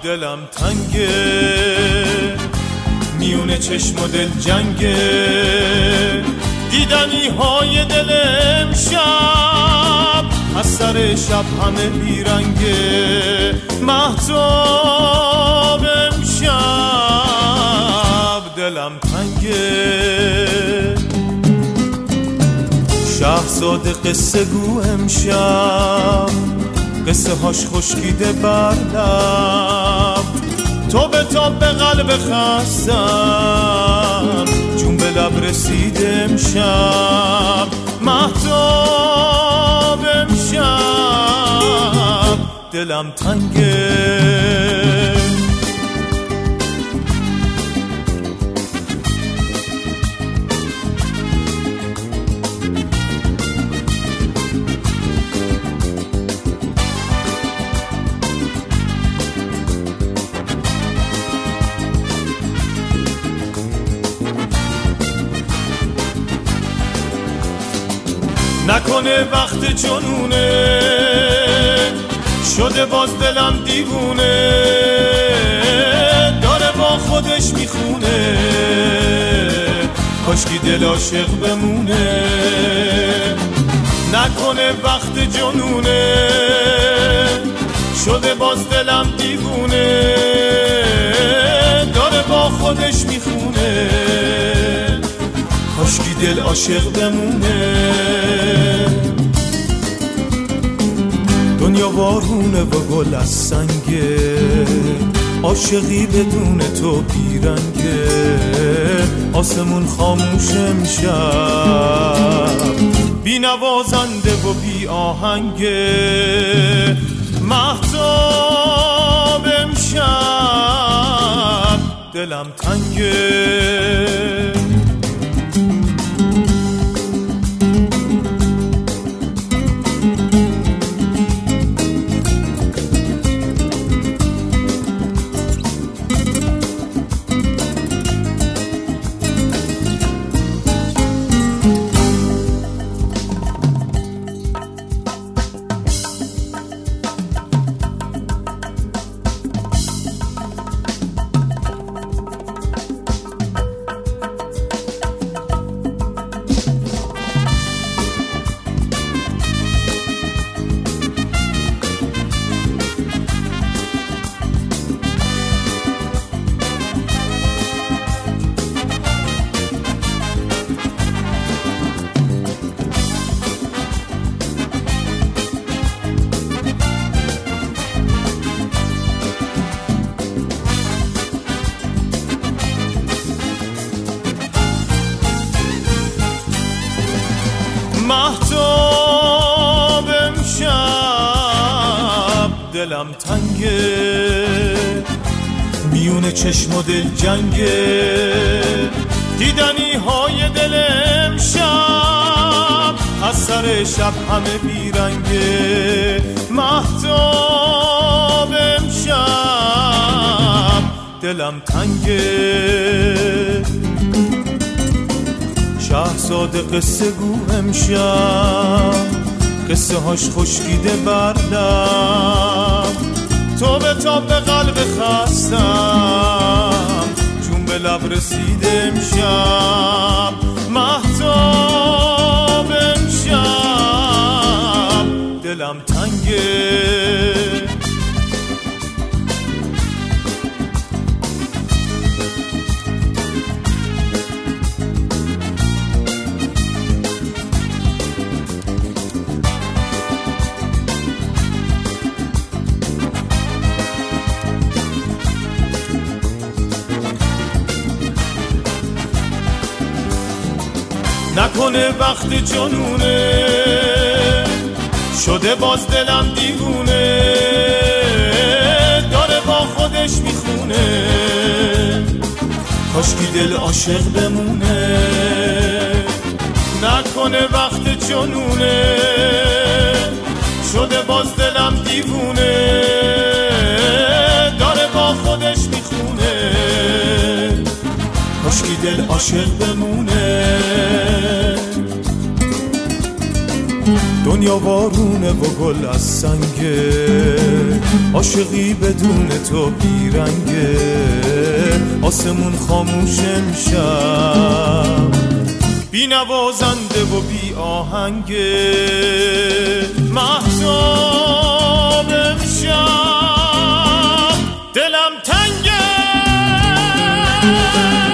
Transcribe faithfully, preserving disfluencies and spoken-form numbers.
دلم تنگه، میونه چشم و دل جنگه، دیدنی های دل امشب از سر شب همه بیرنگه. مهتاب امشب دلم تنگه، شهزاده قصه گو امشب، قصه هاش خشکیده بر لب، تو به تاب به قلب خستم، جون به لب رسید امشب. مهتاب امشب دلم تنگه، نکنه وقت جنونه شده باز دلم دیوونه، داره با خودش میخونه، کاشکی دل عاشق بمونه. نکنه وقت جنونه شده باز دلم دیوونه، داره با خودش میخونه، کاشکی دل عاشق بمونه. دنیا وارونه و گل از سنگه، عاشقی بدون تو بیرنگه، آسمون خاموش امشب، بی نوازنده و بی آهنگه. مهتاب امشب دلم تنگه، مهتاب امشب دلم تنگه، میونه چشم و دل جنگه، دیدنی های دل امشب از سر شب همه بیرنگه. مهتاب امشب دلم تنگه، شهزاده قصه گو امشب، قصه هاش خشکیده بر لب، تو به تاب به قلب خستم، جون به لب رسید امشب. مهتاب امشب دلم تنگه، نکنه وقت جنونه شده باز دلم دیوونه، داره با خودش میخونه، کاشکی دل عاشق بمونه. نکنه وقت جنونه شده باز دلم دیوونه، داره با خودش میخونه، کاشکی دل عاشق بمونه. دنیا وارونه و گل از سنگه، عاشقی بدون تو بیرنگه، آسمون خاموش امشب، بی نوازنده و بی آهنگه، مهتاب امشب دلم تنگه.